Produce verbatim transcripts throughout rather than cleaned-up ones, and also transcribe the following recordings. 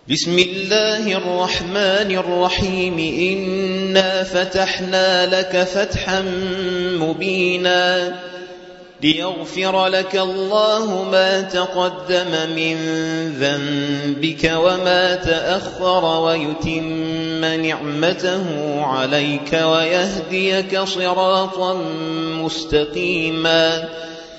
بسم الله الرحمن الرحيم إنا فتحنا لك فتحا مبينا ليغفر لك الله ما تقدم من ذنبك وما تأخر ويتم نعمته عليك ويهديك صراطا مستقيما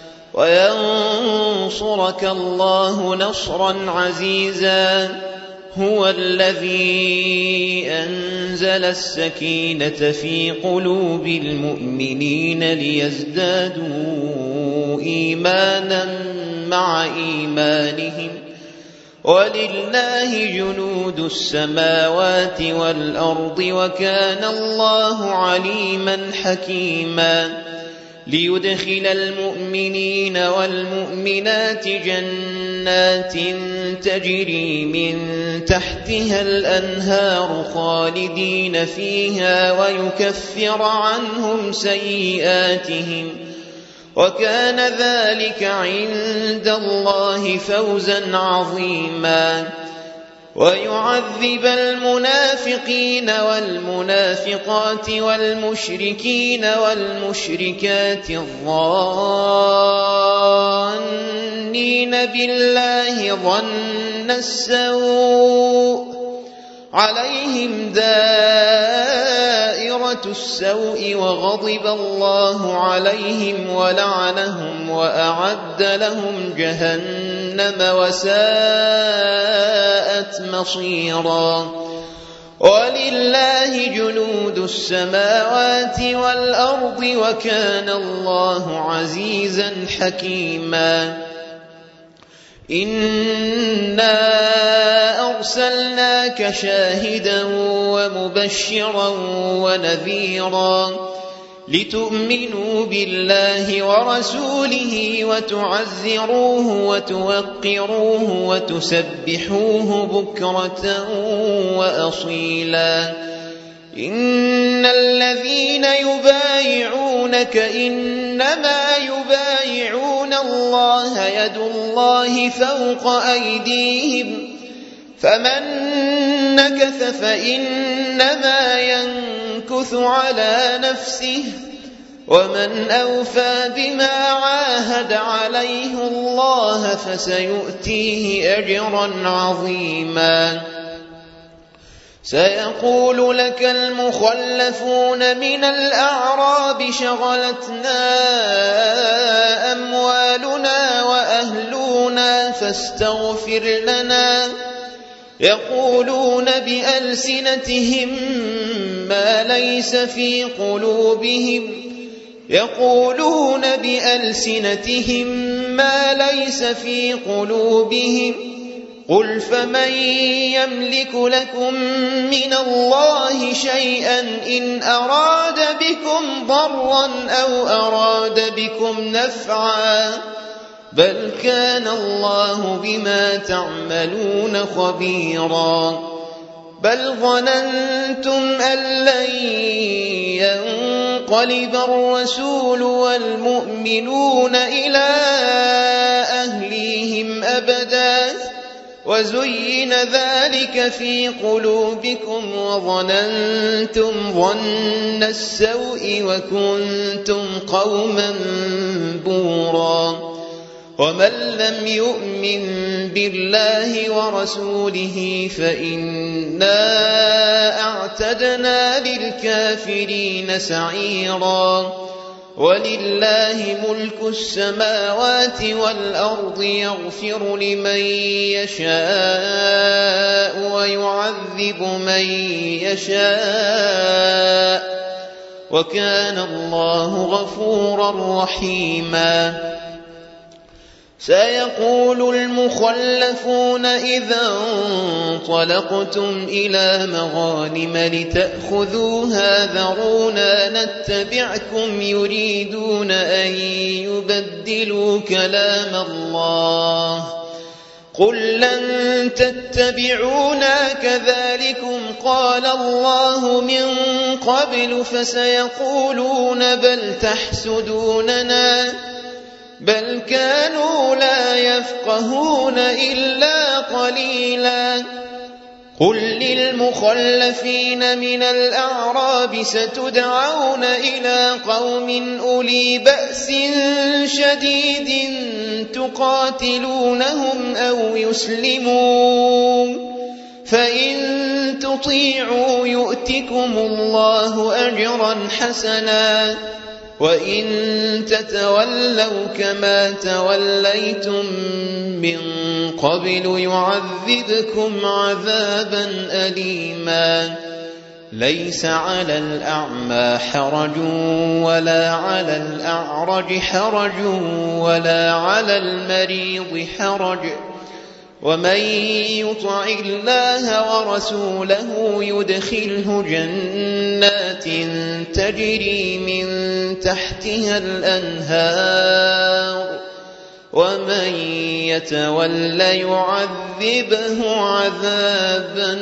وينصرك الله نصرا عزيزا هو الذي أنزل السكينة في قلوب المؤمنين ليزدادوا إيمانا مع إيمانهم ولله جنود السماوات والأرض وكان الله عليما حكيما ليدخل المؤمنين والمؤمنات جنات تجري من تحتها الأنهار خالدين فيها ويكفر عنهم سيئاتهم وكان ذلك عند الله فوزا عظيما ويعذب المنافقين والمنافقات والمشركين والمشركات الظانين بالله ظن السوء عليهم دائرة السوء وغضب الله عليهم ولعنهم وأعد لهم جهنم وساءت مصيرا ولله جنود السماوات والأرض وكان الله عزيزا حكيما إنا أرسلناك شاهدا ومبشرا ونذيرا لتؤمنوا بالله ورسوله وتعزروه وتوقروه وتسبحوه بكرة وأصيلا إن الذين يبايعونك إنما يبايعون الله يد الله فوق أيديهم فمن نكث فإنما ينكث على نفسه ومن أوفى بما عاهد عليه الله فسيؤتيه أجرا عظيما سيقول لك المخلفون من الأعراب شغلتنا أموالنا وأهلنا فاستغفر لنا يقولون بألسنتهم ما ليس في قلوبهم يقولون بألسنتهم ما ليس في قلوبهم قل فمن يملك لكم من الله شيئا إن أراد بكم ضرا أو أراد بكم نفعا بل كان الله بما تعملون خبيرا بل ظننتم أن لن ينقلب الرسول والمؤمنون إلى أهليهم أبدا وزين ذلك في قلوبكم وظننتم ظن السوء وكنتم قوما بورا ومن لم يؤمن بالله ورسوله فإنا أعتدنا للكافرين سعيرا ولله ملك السماوات والأرض يغفر لمن يشاء ويعذب من يشاء وكان الله غفورا رحيما سيقول المخلفون إذا انطلقتم إلى مغانم لتأخذوها ذرونا نتبعكم يريدون أن يبدلوا كلام الله قل لن تتبعونا كذلكم قال الله من قبل فسيقولون بل تحسدوننا بل كانوا لا يفقهون إلا قليلا قل للمخلفين من الأعراب ستدعون إلى قوم أولي بأس شديد تقاتلونهم أو يسلمون فإن تطيعوا يؤتكم الله أجرا حسنا وإن تتولوا كما توليتم من قبل يعذبكم عذابا أليما ليس على الأعمى حرج ولا على الأعرج حرج ولا على المريض حرج ومن يطع الله ورسوله يدخله جنات تجري من تحتها الأنهار ومن يتول يعذبه عذابا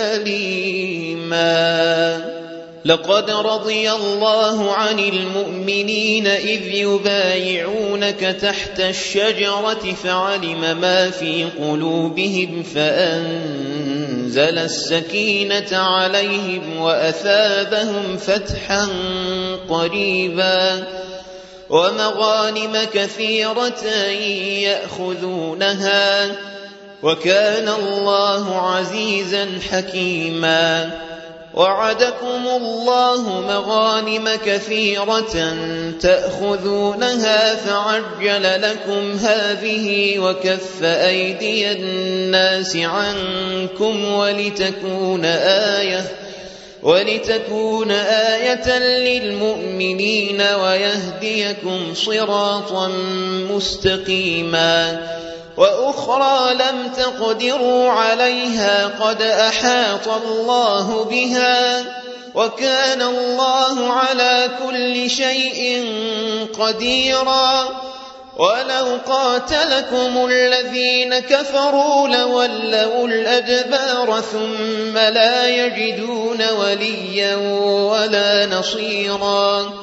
أليما لقد رضي الله عن المؤمنين إذ يبايعونك تحت الشجرة فعلم ما في قلوبهم فأنزل السكينة عليهم وأثابهم فتحا قريبا ومغانم كثيرة يأخذونها وكان الله عزيزا حكيما وعدكم الله مغانم كثيرة تأخذونها فعجل لكم هذه وكف أيدي الناس عنكم ولتكون آية ولتكون آية للمؤمنين ويهديكم صراطا مستقيما وأخرى لم تقدروا عليها قد أحاط الله بها وكان الله على كل شيء قديرا ولو قاتلكم الذين كفروا لولوا الأدبار ثم لا يجدون وليا ولا نصيرا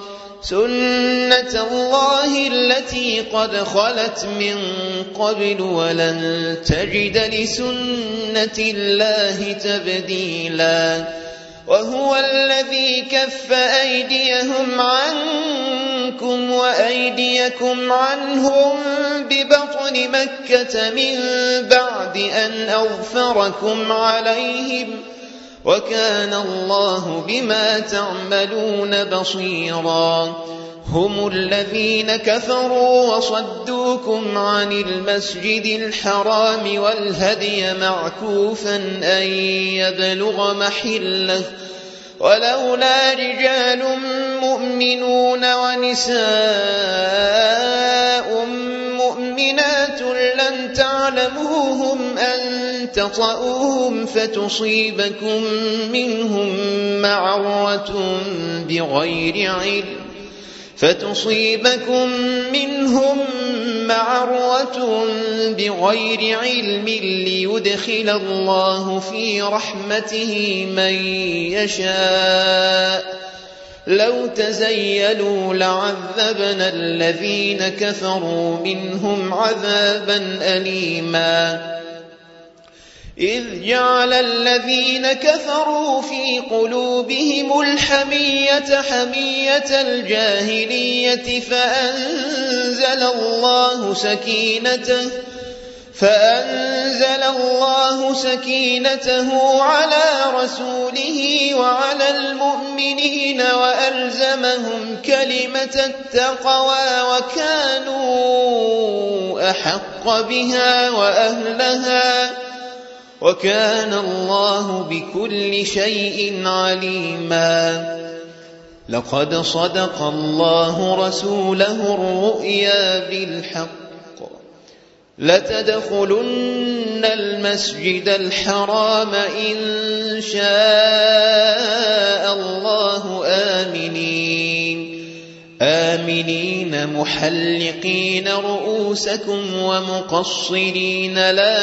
سنة الله التي قد خلت من قبل ولن تجد لسنة الله تبديلا وهو الذي كف أيديهم عنكم وأيديكم عنهم ببطن مكة من بعد أن أظفركم عليهم وكان الله بما تعملون بصيرا هم الذين كفروا وصدوكم عن المسجد الحرام والهدي معكوفا أن يبلغ محله ولولا رجال مؤمنون ونساء مؤمنات لم تعلموهم أن تطؤوهم فتصيبكم منهم معرة بغير علم فتصيبكم منهم معرة بغير علم ليدخل الله في رحمته من يشاء لو تزيلوا لعذبنا الذين كفروا منهم عذابا أليما إذ جعل الذين كفروا في قلوبهم الحمية حمية الجاهلية فأنزل الله سكينته فأنزل الله سكينته على رسوله وعلى المؤمنين وألزمهم كلمة التقوى وكانوا أحق بها وأهلها وكان الله بكل شيء عليما لقد صدق الله رسوله الرؤيا بالحق لتدخلن المسجد الحرام إن شاء الله آمنين آمنين محلقين رؤوسكم ومقصرين لا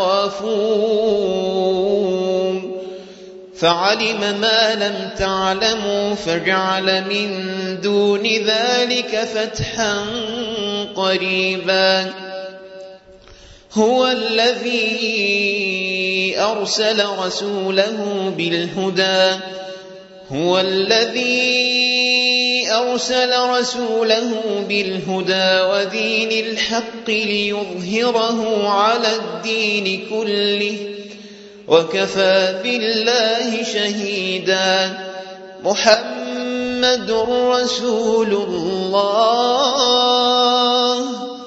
تخافون فعلم ما لم تعلموا فجعل من دون ذلك فتحا قريبا هو الذي أرسل رسوله بالهدى هو الذي أرسل رسوله بالهدى ودين الحق ليظهره على الدين كله وكفى بالله شهيدا محمد رسول الله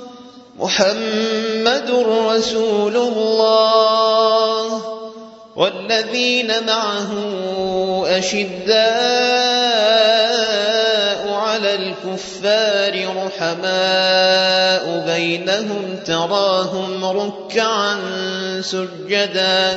محمد رسول الله والذين معه أشداء على الكفار رحماء بينهم تراهم ركعا سجدا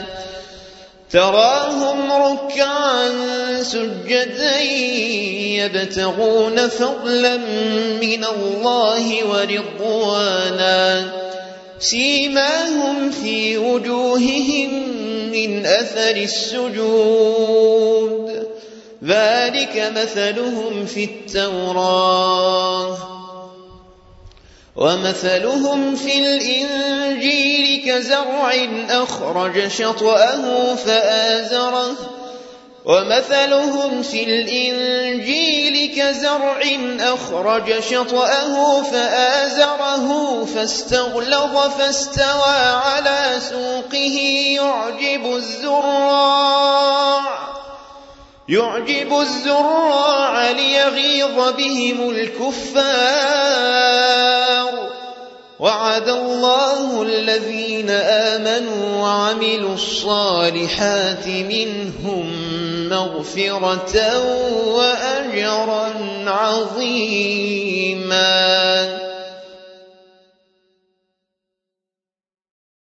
تراهم ركعا سجدا يبتغون فضلا من الله ورضوانا سيماهم في وجوههم من أثر السجود ذلك مثلهم في التوراة ومثلهم في الإنجيل كزرع أخرج شطأه فآزره ومثلهم في الإنجيل كزرع أخرج شطأه فآزره فاستغلظ فاستوى على سوقه يعجب الزراع يعجب الزراع ليغيظ بهم الكفار وعد الله الذين آمنوا وعملوا الصالحات منهم مغفرة وأجرا عظيما.